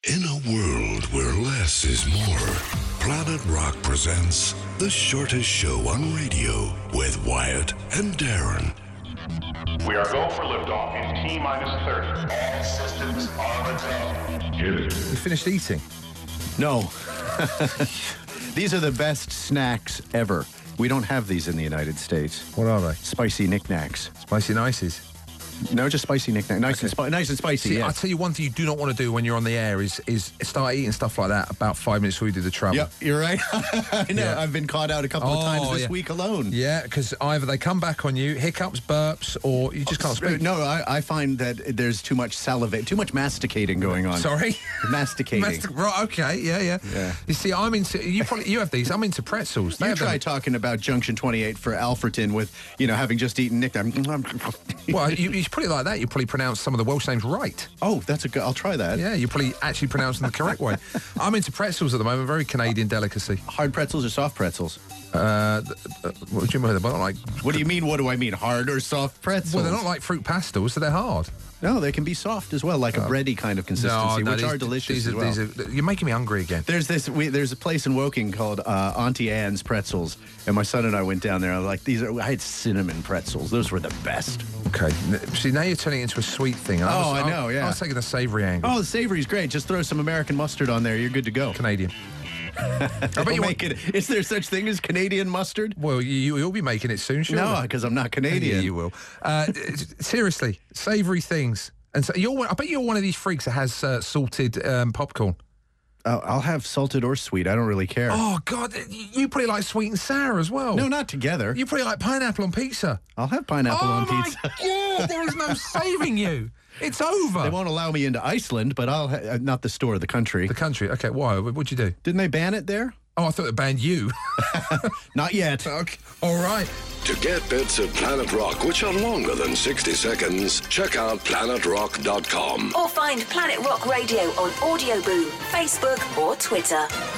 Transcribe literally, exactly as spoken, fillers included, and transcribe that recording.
In a world where less is more, Planet Rock presents the shortest show on radio with Wyatt and Darren. We are go for liftoff in T minus thirty. All systems are go. Get it. You finished eating? No. These are the best snacks ever. We don't have these in the United States. What are they? Spicy knickknacks. Spicy nices? No, just spicy knickknacks. Nice, Okay. and, spi- nice and spicy, See, yeah. I'll tell you one thing you do not want to do when you're on the air is is start eating stuff like that about five minutes before you do the travel. Yep, you're right. I know. Yeah. I've been caught out a couple Oh, of times this yeah. week alone. Yeah, because either they come back on you, hiccups, burps, or you just can't speak. No, I, I find that there's too much salivate, too much masticating going on. Sorry? Masticating. Mastic- right, okay, yeah, yeah. Yeah. You see, I'm into, you probably, you have these, I'm into pretzels. They You have try them- talking about Junction twenty-eight for Alfreton with, you know, having just eaten knickknacks. Well, you, you put it like that, you probably pronounce some of the Welsh names right. Oh, that's a good. I'll try that. Yeah, you probably actually pronounce them the correct way. I'm into pretzels at the moment, very Canadian delicacy. Hard pretzels or soft pretzels? Uh, th- uh, what do you mean? They're not like, What do you mean? What do I mean? Hard or soft pretzels? well, they're not like fruit pastels, so they're hard. No, they can be soft as well, like a bready kind of consistency, which these- are delicious these as are, well. these are, you're making me hungry again. There's this. We, there's a place in Woking called uh, Auntie Anne's Pretzels, and my son and I went down there. I was like, these are. I had cinnamon pretzels. Those were the best. Okay, N- see, now you're turning it into a sweet thing. and Oh, was- I know, yeah. I was taking the savoury angle. Oh, the savory's great. Just throw some American mustard on there. You're good to go. Canadian. I bet We'll you make want, it. Is there such thing as Canadian mustard? well, you, you'll be making it soon, sure. No, because I'm not Canadian. Yeah, you will. Uh, seriously, savoury things. And so you're. one- I bet you're one of these freaks that has uh, salted um, popcorn. Uh, I'll have salted or sweet. I don't really care. Oh God, you you put it like sweet and sour as well. No, not together. You put it like pineapple on pizza. I'll have pineapple oh on my pizza. God, there is no saving you. It's over. They won't allow me into Iceland, but I'll ha- uh, not the store, the country. The country. Okay, why? What'd you do? Didn't they ban it there? Oh, I thought they banned you. Not yet. Okay. All right. To get bits of Planet Rock, which are longer than sixty seconds, check out planet rock dot com. Or find Planet Rock Radio on Audio Boom, Facebook or Twitter.